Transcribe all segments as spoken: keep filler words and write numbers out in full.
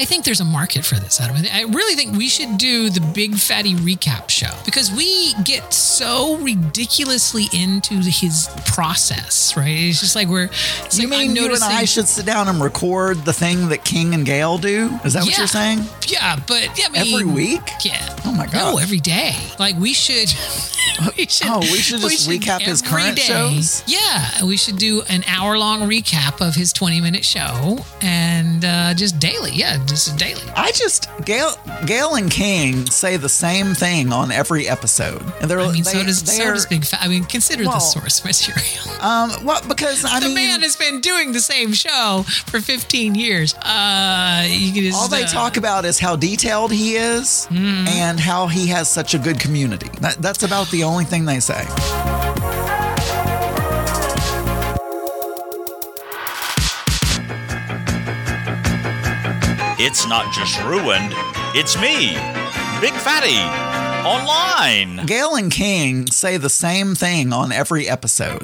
think there's a market for this, Adam. I really think we should do the Big Fatty Recap Show because we get so ridiculously into his process, right? It's just like we're. It's You like mean I'm you and noticing, I should sit down and record the thing that King and Gail do? Is that what Yeah. you're saying? Yeah, but I mean, Every week? Yeah. Oh my God. No, every day. Like we should. we should Oh, we should just recap his every current day- shows? Yeah, we should do an hour-long recap of his twenty-minute show and uh, just daily. Yeah, just daily. I just Gail, Gail and King say the same thing on every episode, and they're. I mean, they, so does so they're- does Big Fat. I mean, consider Well, the source material. Um, well, because I the mean, man has been doing the same show for fifteen years. Uh, you can just, all they uh, talk about is how detailed he is Mm-hmm. and how he has such a good community. That, that's about the only thing they say. It's not just ruined, it's me, Big Fatty, online. Gail and King say the same thing on every episode.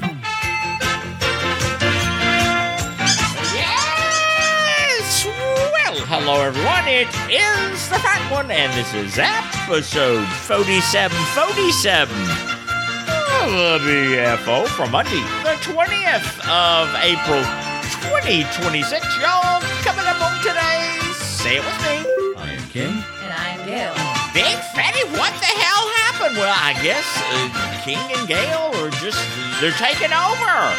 Yes! Well, hello everyone, it is the Fat One, and this is episode forty-seven forty-seven of the B F O for Monday, the twentieth of April, twenty twenty-six. Y'all, coming up on today's Say It With Me. I am King. And I'm Gail. Big Fatty, what the hell happened? Well, I guess uh, King and Gail are just, they're taking over.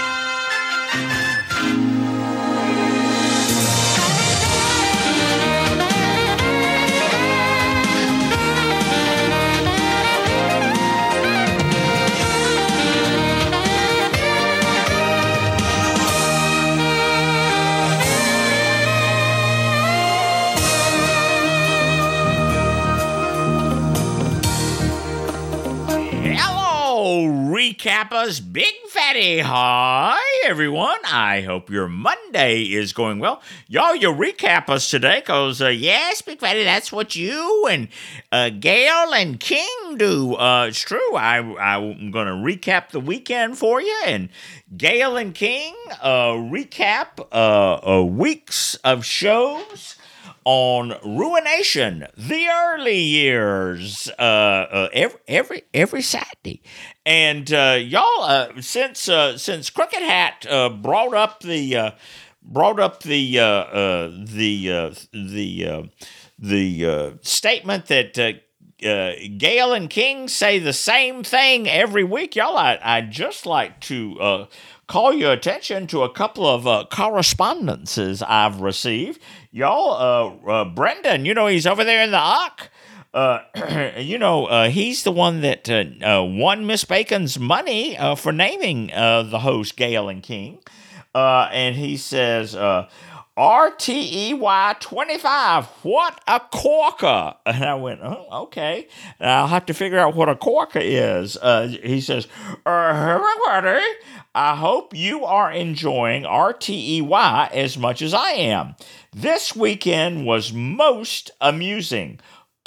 Hello, recappers, Big Fatty. Hi, everyone. I hope your Monday is going well. Y'all, you recap us today, because, uh, yes, Big Fatty, that's what you and uh, Gail and King do. Uh, it's true. I, I'm going to recap the weekend for you, and Gail and King uh, recap uh, uh, weeks of shows on Ruination, the early years, uh, uh, every every every Saturday, and uh, y'all, uh, since uh, since Crooked Hat uh, brought up the uh, brought up the uh, uh, the uh, the uh, the uh, statement that. Uh, Uh, Gail and King say the same thing every week. Y'all, I, I'd just like to uh, call your attention to a couple of uh, correspondences I've received. Y'all, uh, uh, Brendan, you know, he's over there in the Ark. Uh, you know, uh, he's the one that uh, uh, won Miss Bacon's money uh, for naming uh, the host Gail and King. Uh, and he says... Uh, R T E Y twenty-five, what a corker. And I went, oh, okay. And I'll have to figure out what a corker is. Uh, he says, uh, everybody, I hope you are enjoying R T E Y as much as I am. This weekend was most amusing.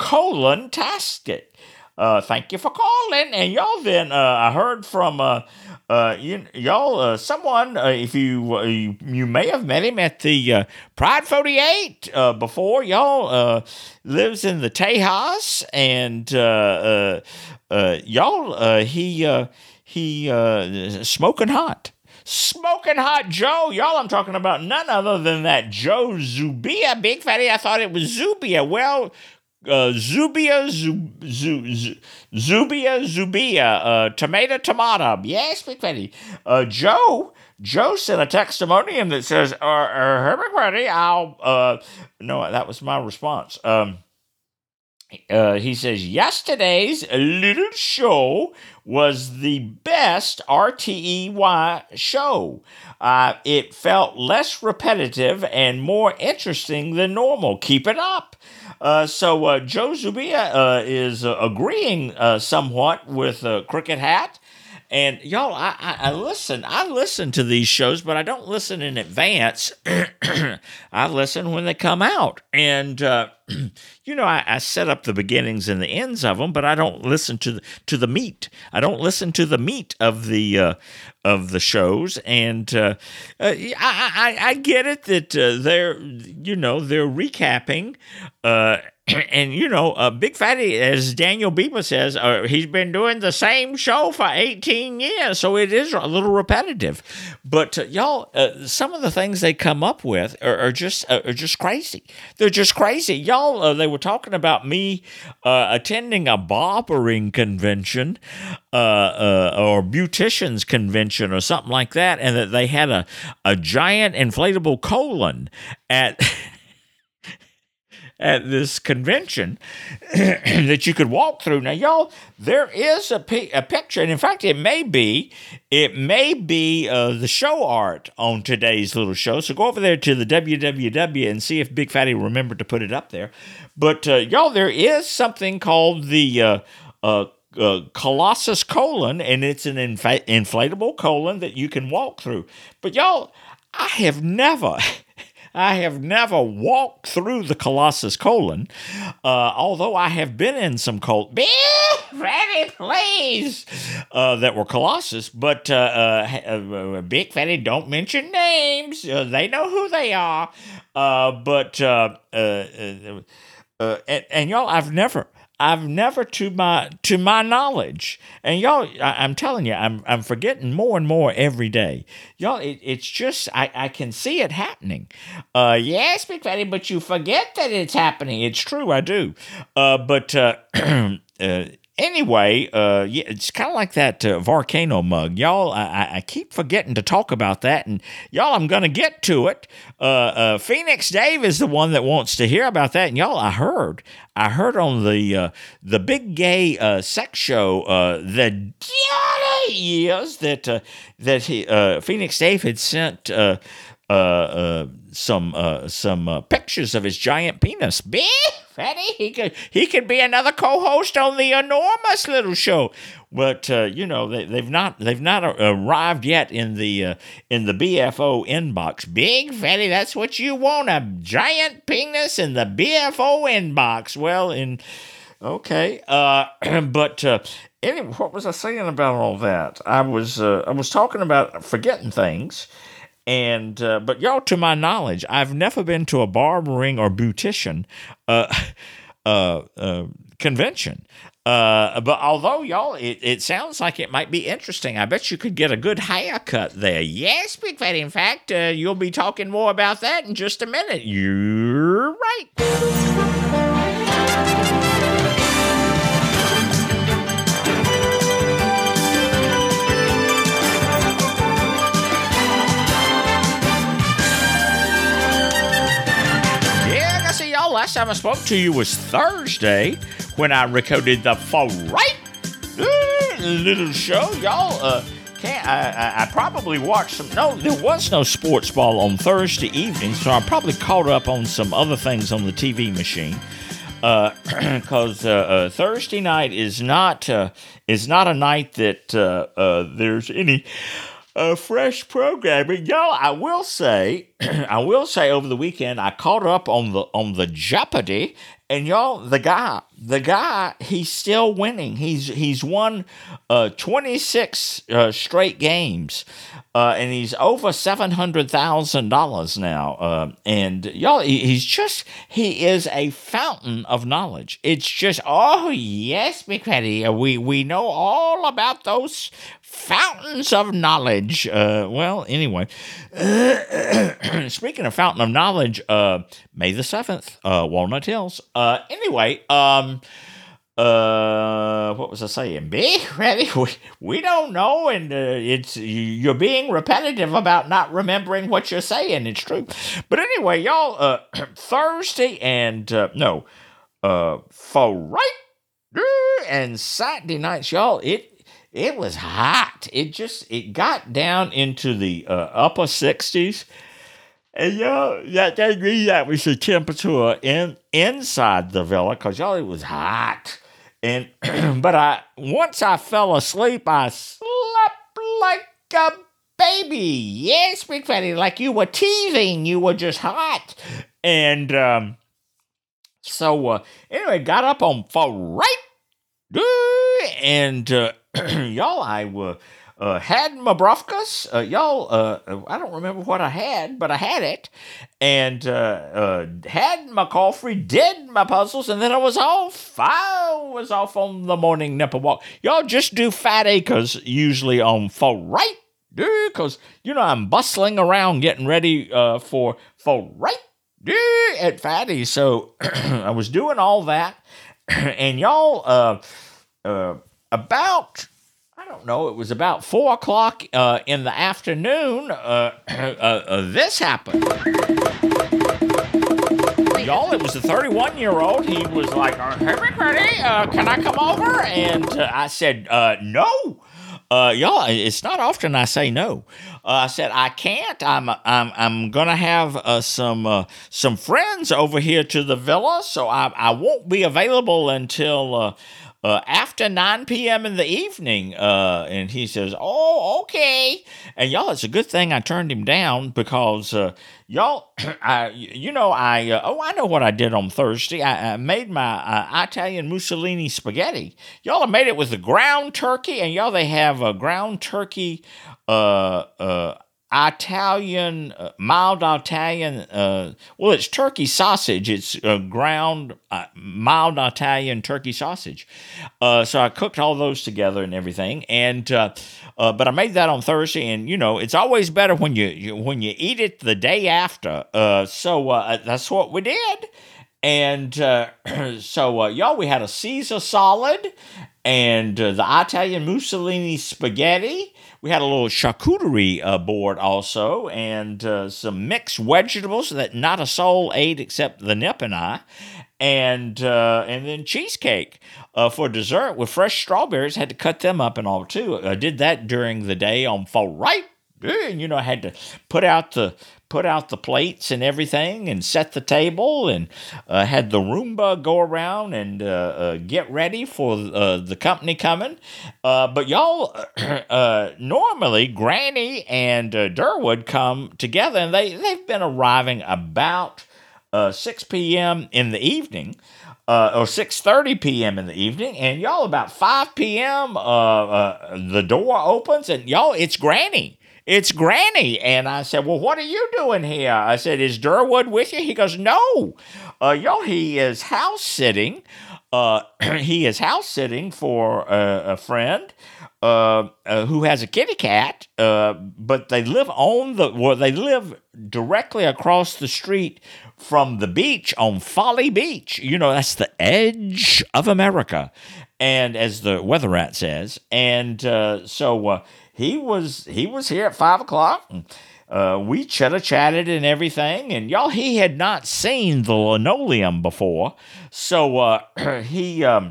Colon-tastic. Uh, thank you for calling. And y'all then, uh, I heard from... Uh, Uh, you, y'all, uh, someone, uh, if you, uh, you you may have met him at the uh, Pride forty-eight uh, before. Y'all uh, lives in the Tejas, and uh, uh, uh, y'all, uh, he uh, he uh, smoking hot, smoking hot Joe. Y'all, I'm talking about none other than that Joe Zubia, Big Fatty. I thought it was Zubia. Well. Uh, Zubia, Zub, Zub, Zubia, Zubia, uh, tomato, tomato. Yes, Big Fatty. Uh, Joe, Joe sent a testimonium that says, uh, uh, Big Fatty, I'll, uh, no, that was my response. Um, uh, he says, yesterday's little show was the best R T E Y show. Uh, it felt less repetitive and more interesting than normal. Keep it up. Uh, so uh, Joe Zubia uh, is uh, agreeing uh, somewhat with uh, Crooked Hat, And y'all, I, I, I listen. I listen to these shows, but I don't listen in advance. I listen when they come out, and uh, you know, I, I set up the beginnings and the ends of them, but I don't listen to the, to the meat. I don't listen to the meat of the uh, of the shows, and uh, uh, I, I I get it that uh, they're you know they're recapping. Uh, And, you know, uh, Big Fatty, as Daniel Bieber says, uh, he's been doing the same show for eighteen years, so it is a little repetitive. But, uh, y'all, uh, some of the things they come up with are, are just uh, are just crazy. They're just crazy. Y'all, uh, they were talking about me uh, attending a barbering convention uh, uh, or beautician's convention or something like that, and that they had a, a giant inflatable colon at... at this convention that you could walk through. Now, y'all, there is a, pi- a picture, and in fact, it may be, it may be uh, the show art on today's little show. So go over there to the W W W and see if Big Fatty remembered to put it up there. But, uh, y'all, there is something called the uh, uh, uh, Colossus colon, and it's an infa- inflatable colon that you can walk through. But, y'all, I have never... I have never walked through the Colossus colon, uh, although I have been in some col- Big Fatty, please, uh, that were Colossus. But uh, uh, uh, Big Fatty, don't mention names. Uh, they know who they are. Uh, but uh, uh, uh, uh, and, and y'all, I've never. I've never, to my to my knowledge, and y'all, I, I'm telling you, I'm I'm forgetting more and more every day. Y'all, it, it's just I, I can see it happening. Uh, yes, Big Fatty, but you forget that it's happening. It's true, I do. Uh, but uh, uh, anyway, uh, yeah, it's kind of like that uh, volcano mug, y'all. I, I keep forgetting to talk about that, and y'all, I'm gonna get to it. Uh, uh, Phoenix Dave is the one that wants to hear about that, and y'all, I heard. I heard on the uh, the big gay uh, sex show uh, the years that uh, that he, uh, Phoenix Dave had sent uh, uh, uh, some uh, some uh, pictures of his giant penis. Big Fatty, he could he could be another co-host on the enormous little show. But uh, you know they, they've not they've not arrived yet in the uh, in the B F O inbox. Big Fatty, that's what you want, a giant penis in the B F O inbox. Well, in okay, uh, but uh, anyway, what was I saying about all that? I was uh, I was talking about forgetting things. And uh, but y'all, to my knowledge, I've never been to a barbering or beautician uh, uh, uh, convention. Uh, but although, y'all, it, it sounds like it might be interesting. I bet you could get a good haircut there. Yes, Big Fatty. In fact, uh, you'll be talking more about that in just a minute. You're right. Last time I spoke to you was Thursday when I recorded the For Right uh, little show. Y'all, uh, can't, I, I, I probably watched some. No, there was no sports ball on Thursday evening, so I probably caught up on some other things on the T V machine. Because uh, uh, uh, Thursday night is not uh, is not a night that uh, uh, there's any. Uh, fresh programming, y'all. I will say, I will say, over the weekend I caught up on the on the Jeopardy, and y'all, the guy, the guy, he's still winning. He's he's won uh, twenty-six uh, straight games, uh, and he's over seven hundred thousand dollars now. Uh, and y'all, he, he's just he is a fountain of knowledge. It's just oh yes, Big Fatty, we we know all about those fountains of knowledge. Uh, well, anyway, speaking of fountain of knowledge, uh, May the seventh, uh, Walnut Hills. Uh, anyway, um, uh, what was I saying? Big Fatty, we, we don't know, and uh, it's you're being repetitive about not remembering what you're saying. It's true, but anyway, y'all, uh, Thursday and uh, no, uh, For Right and Saturday nights, y'all, it. It was hot. It just, it got down into the uh, upper sixties. And y'all, that, that, that was the temperature in, inside the villa, because y'all, it was hot. And, but I, once I fell asleep, I slept like a baby. Yes, Big Fatty, like you were teething. You were just hot. And um, so, uh, anyway, got up on for right. And uh, y'all, I uh, uh, had my brofkas. Uh, y'all, uh, I don't remember what I had, but I had it. And uh, uh, had my coffee, did my puzzles, and then I was off. I was off on the morning nipple walk. Y'all just do Fat Acres usually on for right. Because, you know, I'm bustling around getting ready uh, for, for right at Fatty. So I was doing all that. And y'all, uh, uh, about, I don't know, it was about four o'clock uh, in the afternoon, uh, uh, uh, this happened. Y'all, it was a thirty-one-year-old. He was like, uh, hey, Big Fatty, uh, can I come over? And uh, I said, uh, no. Uh, y'all, it's not often I say no. Uh, I said I can't. I'm I'm I'm gonna have uh, some uh, some friends over here to the villa, so I I won't be available until uh, uh, after nine p.m. in the evening. Uh, and he says, "Oh, okay." And y'all, it's a good thing I turned him down because uh, y'all, I you know I uh, oh I know what I did on Thursday. I, I made my uh, Italian Mussolini spaghetti. Y'all, I made it with the ground turkey, and y'all they have a ground turkey. Uh, uh, Italian, uh, mild Italian, uh, well, it's turkey sausage. It's uh, ground, uh, mild Italian turkey sausage. Uh, so I cooked all those together and everything. And, uh, uh, but I made that on Thursday, and, you know, it's always better when you, you when you eat it the day after. Uh, so uh, that's what we did. And uh, so, uh, y'all, we had a Caesar salad and uh, the Italian Mussolini spaghetti. We had a little charcuterie uh, board also, and uh, some mixed vegetables that not a soul ate except the Nip and I, and uh, and then cheesecake uh, for dessert with fresh strawberries. Had to cut them up and all too. I did that during the day on fall right. And, you know, I had to put out the put out the plates and everything and set the table and uh, had the Roomba go around and uh, uh, get ready for uh, the company coming. Uh, but y'all, uh, normally Granny and uh, Durwood come together, and they, they've been arriving about uh, six p.m. in the evening. Uh, or six thirty p.m. in the evening, and y'all about five p.m. Uh, uh, the door opens, and y'all, it's Granny. It's Granny. And I said, well, what are you doing here? I said, is Durwood with you? He goes, no. Uh, y'all, he is house sitting. Uh, he is house sitting for uh, a friend uh, uh, who has a kitty cat, uh, but they live on the, well, they live directly across the street from the beach on Folly Beach. You know, that's the edge of America. And as the weather rat says. And uh, so uh, he was he was here at five o'clock. And, uh, we chitter-chatted and everything. And y'all, he had not seen the linoleum before. So uh, he um,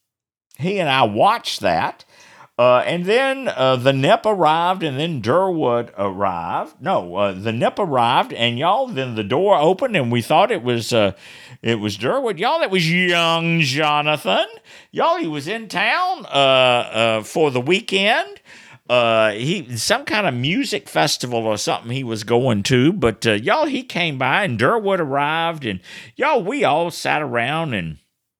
he and I watched that. Uh, and then uh, the Nip arrived, and then Durwood arrived. No, uh, the Nip arrived, and y'all, then the door opened, and we thought it was uh, it was Durwood. Y'all, it was young Jonathan. Y'all, he was in town uh, uh, for the weekend. Uh, he some kind of music festival or something he was going to. But uh, y'all, he came by, and Durwood arrived, and y'all, we all sat around and.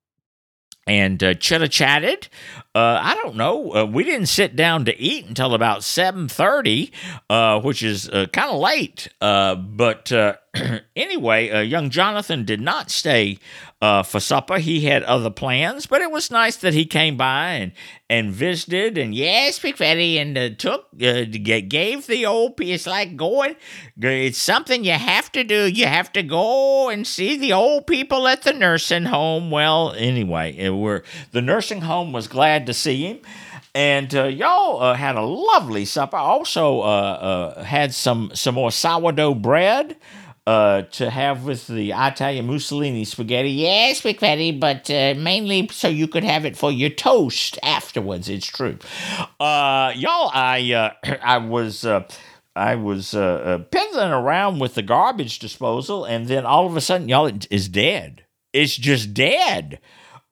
And uh, chitter-chatted. Uh, I don't know. Uh, we didn't sit down to eat until about seven thirty, uh, which is uh, kind of late. Uh, but uh, anyway, uh, young Jonathan did not stay uh, for supper. He had other plans, but it was nice that he came by and, and visited. And yes, Big Fatty, and uh, took, uh, gave the old, it's like going, it's something you have to do. You have to go and see the old people at the nursing home. Well, anyway, it were, the nursing home was glad to see him. And uh, y'all uh, had a lovely supper. Also uh, uh, had some, some more sourdough bread uh, to have with the Italian Mussolini spaghetti. Yes, Big Fatty, but uh, mainly so you could have it for your toast afterwards. It's true. Uh, y'all, I uh, I was... Uh, I was uh, uh, piddling around with the garbage disposal, and then all of a sudden, y'all, it is dead. It's just dead.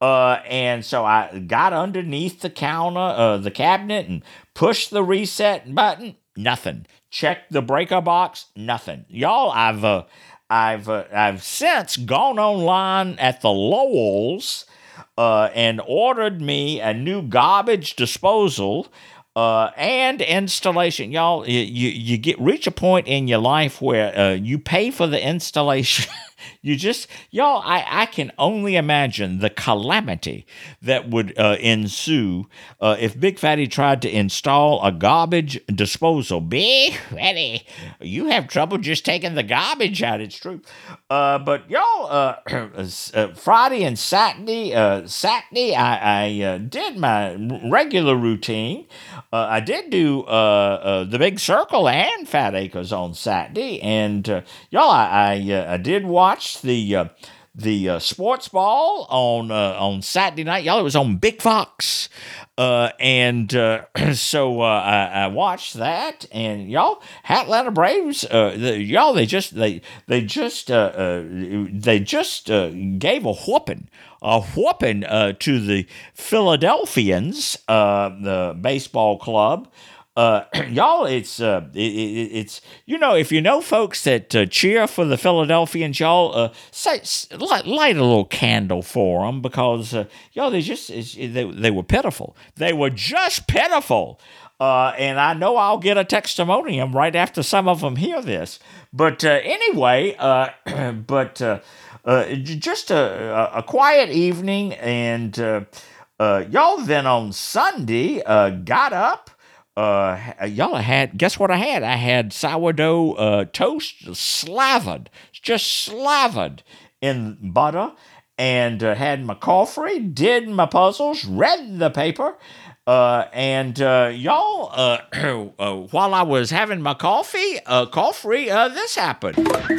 Uh, and so I got underneath the counter, uh, the cabinet, and pushed the reset button. Nothing. Checked the breaker box. Nothing. Y'all, I've uh, I've uh, I've since gone online at the Lowell's uh, and ordered me a new garbage disposal. Uh, and installation, y'all. You, you you get reach a point in your life where uh, you pay for the installation. You just, y'all, I, I can only imagine the calamity that would uh, ensue uh, if Big Fatty tried to install a garbage disposal. Big Fatty, you have trouble just taking the garbage out. It's true. Uh, but y'all, uh, uh, Friday and Saturday, uh, Saturday, I, I uh, did my regular routine. Uh, I did do uh, uh, the Big Circle and Fat Acres on Saturday, and uh, y'all, I I, uh, I did watch the uh, the uh, sports ball on uh, on Saturday night. Y'all, it was on Big Fox, uh, and uh, so uh, I, I watched that. And y'all, Atlanta Braves, uh, the, y'all, they just they they just uh, uh, they just uh, gave a whooping. A whooping uh, to the Philadelphians, uh, the baseball club. Uh, y'all, it's uh, it, it, it's you know, if you know folks that uh, cheer for the Philadelphians, y'all, uh, say, light, light a little candle for them, because uh, y'all, they just they they were pitiful. They were just pitiful. Uh, and I know I'll get a testimonium right after some of them hear this. But uh, anyway, uh, but. Uh, Uh, just a, a quiet evening, and uh, uh, y'all then on Sunday uh, got up. Uh, y'all had, guess what I had? I had sourdough uh, toast slathered, just slathered in butter, and uh, had my coffee, did my puzzles, read the paper. Uh, and uh, y'all, uh, uh, while I was having my coffee, uh, coffee, uh, this happened.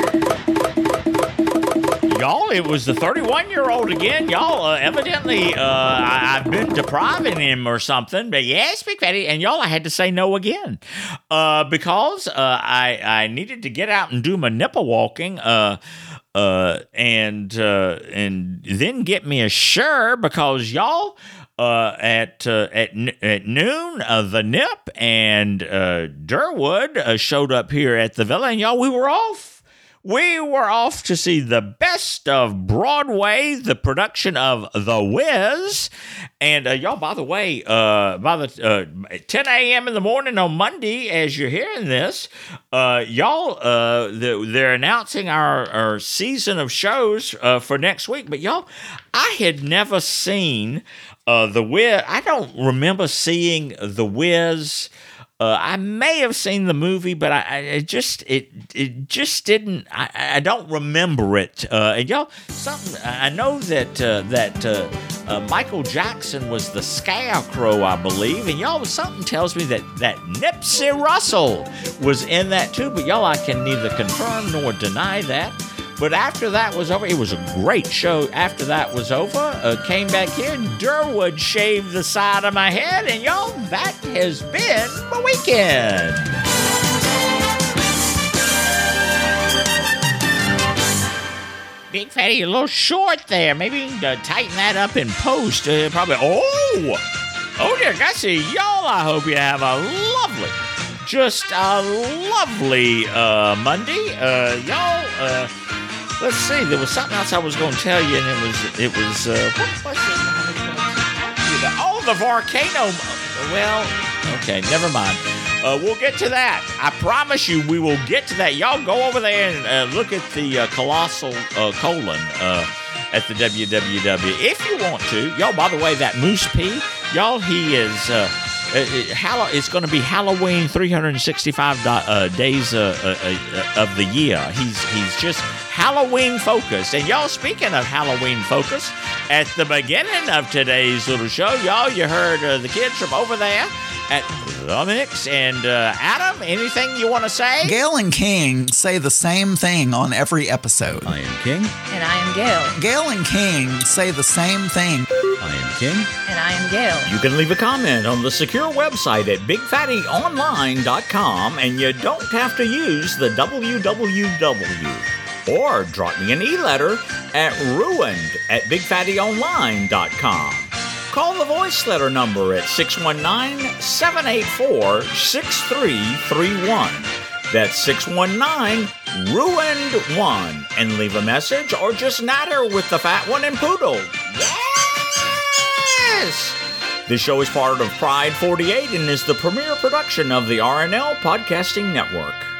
Y'all, it was the thirty-one-year-old again. Y'all, uh, evidently, uh, I- I've been depriving him or something. But yes, Big Fatty. And y'all, I had to say no again. Uh, because uh, I, I needed to get out and do my nipple walking. Uh, uh, and, uh, and then get me a Sure, because y'all... Uh, at uh, at at noon, uh, the Nip and uh, Durwood uh, showed up here at the Villa, and y'all, we were off. We were off to see the best of Broadway, the production of The Wiz. And uh, y'all, by the way, uh, by the uh, ten a.m. in the morning on Monday, as you're hearing this, uh, y'all, uh, the, they're announcing our, our season of shows uh, for next week. But y'all, I had never seen uh, The Wiz. I don't remember seeing The Wiz. Uh, I may have seen the movie, but I, I it just it it just didn't. I, I don't remember it. Uh, and y'all, something I know that uh, that uh, uh, Michael Jackson was the Scarecrow, I believe. And y'all, something tells me that that Nipsey Russell was in that too. But y'all, I can neither confirm nor deny that. But after that was over, it was a great show. After that was over, uh, came back here, Durwood shaved the side of my head, and y'all, that has been my weekend. Big Fatty, you're a little short there. Maybe you can uh, tighten that up in post. Uh, probably, oh, oh dear, I see y'all. I hope you have a lovely, just a lovely uh, Monday. Uh, y'all, uh, let's see. There was something else I was going to tell you, and it was, it was, uh, what was it? Oh, the volcano. Well, okay, never mind. Uh, we'll get to that. I promise you, we will get to that. Y'all go over there and uh, look at the uh, colossal uh, colon uh, at the W W W if you want to. Y'all, by the way, that Moose P, y'all, he is. Uh, It's going to be Halloween three hundred sixty-five uh, days uh, uh, uh, of the year. He's he's just Halloween focused. And y'all, speaking of Halloween focus, at the beginning of today's little show, y'all, you heard uh, the kids from over there at The Mix. And uh, Adam, anything you want to say? Gail and King say the same thing on every episode. I am King. And I am Gail. Gail and King say the same thing. I am King. And I am Gail. You can leave a comment on the secure website at big fatty online dot com, and you don't have to use the W W W. Or drop me an e-letter at ruined at big fatty online dot com. Call the voice letter number at six one nine, seven eight four, six three three one. That's six one nine, ruined one. And leave a message or just natter with the fat one and poodle. Yes! This show is part of Pride forty-eight and is the premier production of the R N L Podcasting Network.